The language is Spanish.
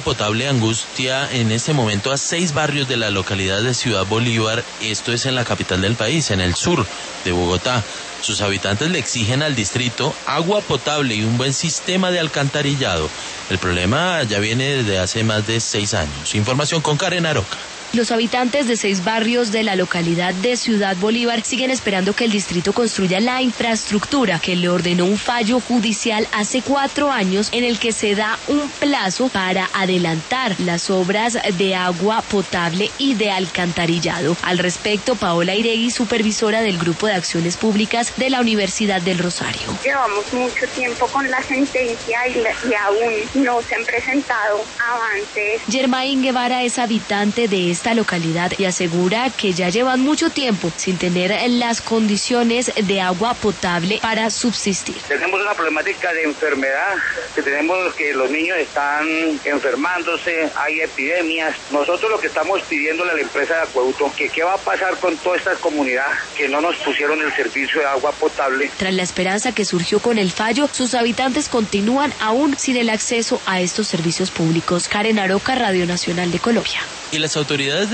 potable angustia en este momento a 6 barrios de la localidad de Ciudad Bolívar, esto es en la capital del país, en el sur de Bogotá. Sus habitantes le exigen al distrito agua potable y un buen sistema de alcantarillado. El problema ya viene desde hace más de 6 años. Información con Karen Aroca. Los habitantes de 6 barrios de la localidad de Ciudad Bolívar siguen esperando que el distrito construya la infraestructura que le ordenó un fallo judicial hace 4 años, en el que se da un plazo para adelantar las obras de agua potable y de alcantarillado. Al respecto, Paola Iregui, supervisora del Grupo de Acciones Públicas de la Universidad del Rosario. Llevamos mucho tiempo con la sentencia y aún no se han presentado avances. Germain Guevara es habitante de esta localidad y asegura que ya llevan mucho tiempo sin tener las condiciones de agua potable para subsistir. Tenemos una problemática de enfermedad, que los niños están enfermándose, hay epidemias. Nosotros lo que estamos pidiéndole a la empresa de acueducto, que qué va a pasar con toda esta comunidad que no nos pusieron el servicio de agua potable. Tras la esperanza que surgió con el fallo, sus habitantes continúan aún sin el acceso a estos servicios públicos. Karen Aroca, Radio Nacional de Colombia. Y las autoridades